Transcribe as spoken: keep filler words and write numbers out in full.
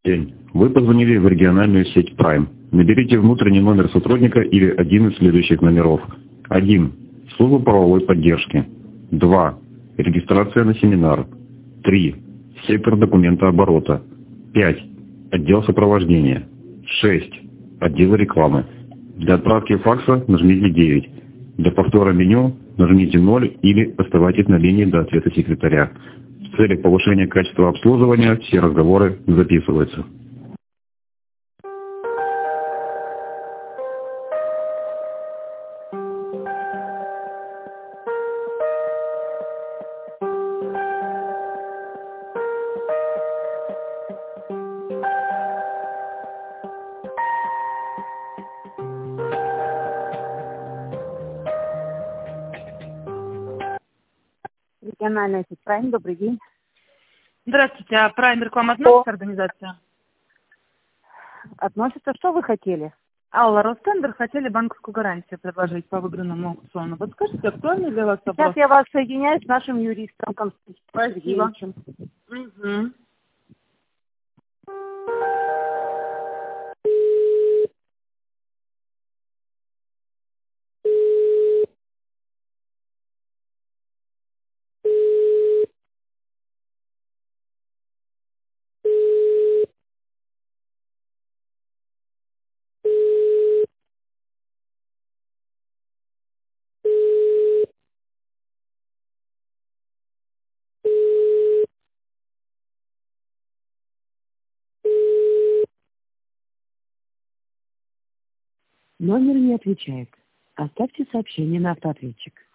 День. Вы позвонили в региональную сеть Prime. Наберите внутренний номер сотрудника или один из следующих номеров. один. Служба правовой поддержки. два. Регистрация на семинар. три. Сектор документооборота. пять. Отдел сопровождения. шесть. Отдел рекламы. Для отправки факса нажмите девять. Для повтора меню нажмите ноль или оставайтесь на линии до ответа секретаря. В целях повышения качества обслуживания все разговоры записываются. Региональная сеть Prime, добрый день. Здравствуйте, а Prime к вам относится организация? Относится, что вы хотели? Алла, Ростендер хотели банковскую гарантию предложить по выигранному аукциону. Подскажите, актуальный для вас вопрос? Сейчас я вас соединяю с нашим юристом Константином Спасибо. Сергеевичем. Угу. Номер не отвечает. Оставьте сообщение на автоответчик.